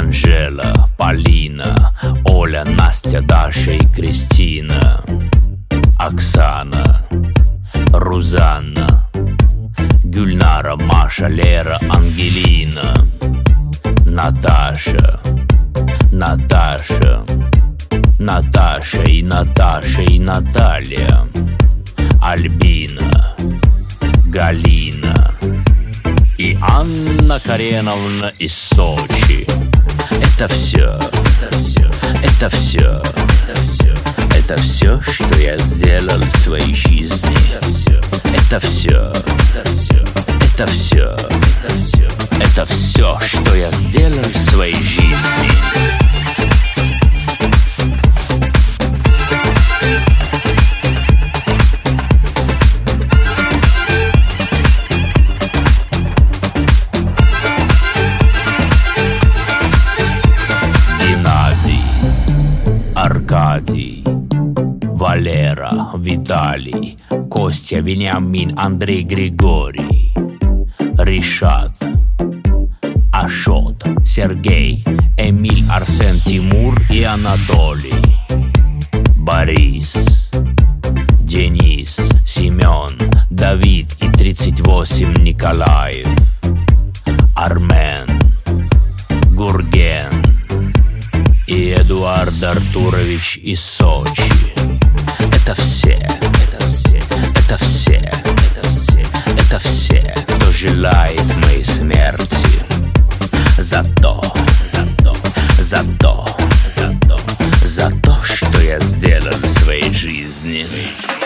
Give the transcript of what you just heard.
Анжела, Полина, Оля, Настя, Даша и Кристина, Оксана, Рузанна, Гюльнара, Маша, Лера, Ангелина, Наташа, Наташа, Наташа и Наташа и Наталья, Альбина, Галина и Анна Кареновна из Сочи. Это все, это все, это все, что я сделал в своей жизни. Это все, это все, это все, что я сделал в своей жизни. Аркадий, Валера, Виталий, Костя, Вениамин, Андрей, Григорий, Ришат, Ашот, Сергей, Эмиль, Арсен, Тимур и Анатолий, Борис, Денис, Семен, Давид и 38 Николаев, Армен, Гурген и Эдуард Артурович из Сочи. Это все, это все, это все, кто желает моей смерти. За то, что я сделал в своей жизни.